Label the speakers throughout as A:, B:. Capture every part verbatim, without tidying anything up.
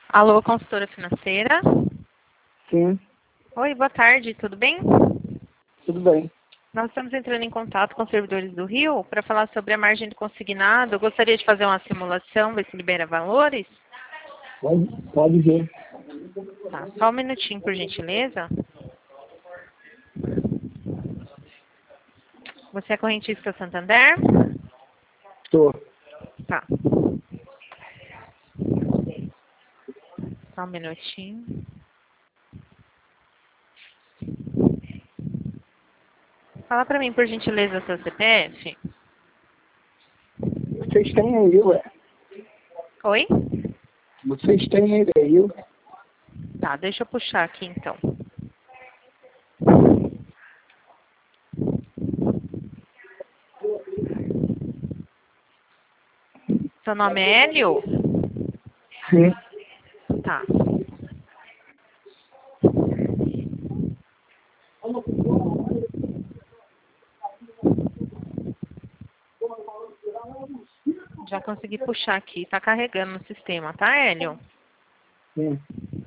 A: Alô, consultora financeira?
B: Sim,
A: Oi, boa tarde, tudo bem?
B: tudo bem.
A: Nós estamos entrando em contato com os servidores do Rio para falar sobre a margem do consignado. Eu gostaria de fazer uma simulação, ver se libera valores.
B: Pode, pode ver.
A: Tá, só um minutinho, por gentileza. Você é correntista Santander?
B: Estou.
A: Tá. Só um minutinho. Fala para mim, por gentileza, seu C P F.
B: Vocês têm aí, ué.
A: Oi?
B: Vocês têm ele aí, ué.
A: Tá, deixa eu puxar aqui então. Seu nome é Hélio?
B: Sim.
A: Tá. Já consegui puxar aqui, tá carregando no sistema, tá, Hélio?
B: Sim.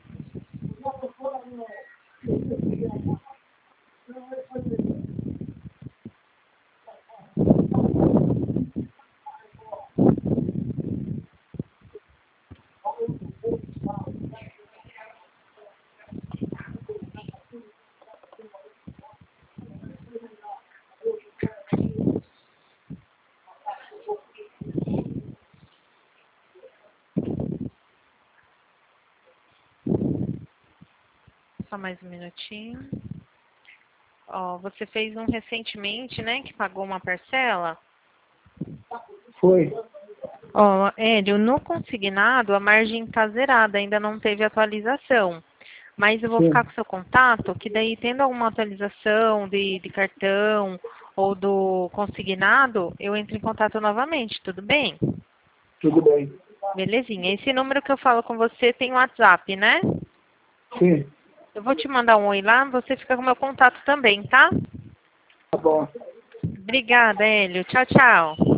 A: Só mais um minutinho. Ó, você fez um recentemente, né, que pagou uma parcela?
B: Foi.
A: Ó, Hélio, no consignado a margem está zerada, ainda não teve atualização. Mas eu vou
B: Sim.
A: ficar com seu contato, que daí tendo alguma atualização de, de cartão ou do consignado, eu entro em contato novamente, tudo bem?
B: Tudo bem.
A: Belezinha. Esse número que eu falo com você tem WhatsApp, né?
B: Sim.
A: Eu vou te mandar um oi lá, você fica com meu contato também, tá?
B: Tá bom.
A: Obrigada, Hélio. Tchau, tchau.